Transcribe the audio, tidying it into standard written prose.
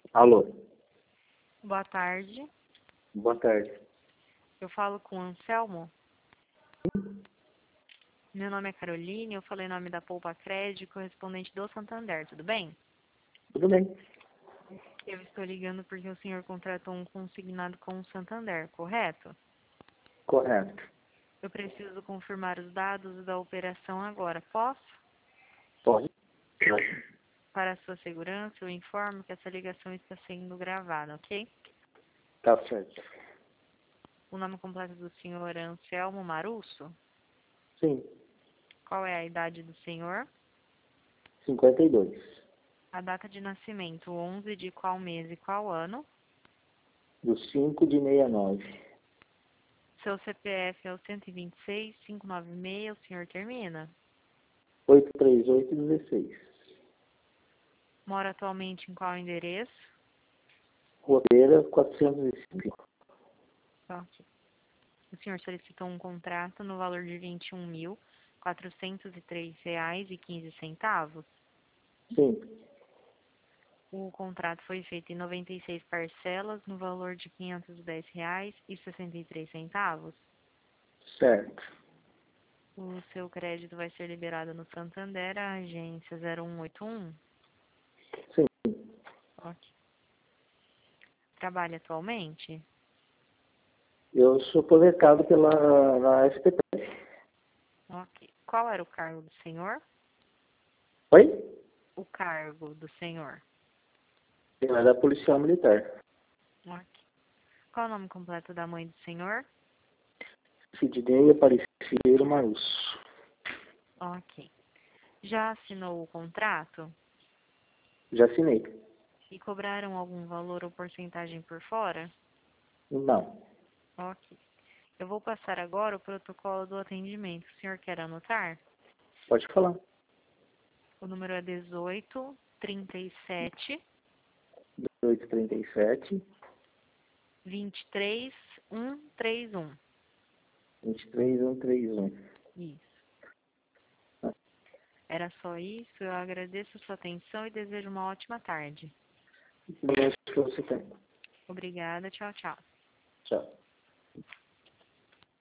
Alô, Boa tarde. boa tarde. Eu falo com o Anselmo. Meu nome é Caroline, eu falei em nome da Poupa Crédito, correspondente do Santander, tudo bem? Tudo bem? Eu estou ligando porque o senhor contratou um consignado com o Santander, correto? Correto. Eu preciso confirmar os dados da operação agora, posso? Pode? Para a sua segurança, eu informo que essa ligação está sendo gravada, ok? Tá certo. O nome completo do senhor é Anselmo Marusso? Sim, Qual é a idade do senhor? 52. A data de nascimento, 11 de qual mês e qual ano? Do 5 de 69. Seu CPF é o 126.596, o senhor termina? 83816. Mora atualmente em qual endereço? Roteira 405. Ok. O senhor solicitou um contrato no valor de R$ 21.403,15. Sim, O contrato foi feito em 96 parcelas no valor de R$ 510,63. certo. O seu crédito vai ser liberado no Santander, a agência 0181. Sim, Ok. Trabalha atualmente? eu sou aposentado na SPT. Ok. Qual era o cargo do senhor? Oi? O cargo do senhor. Eu era policial militar. Ok. Qual o nome completo da mãe do senhor? Sidney Aparecido Marusso. Ok. Já assinou o contrato? Já assinei. E cobraram algum valor ou porcentagem por fora? Não. Ok. Eu vou passar agora o protocolo do atendimento. O senhor quer anotar? Pode falar. O número é 1837 1837 23131. 23131. Isso. Era só isso. Eu agradeço a sua atenção e desejo uma ótima tarde. Beleza que você tem. Obrigada. Tchau, tchau. Tchau.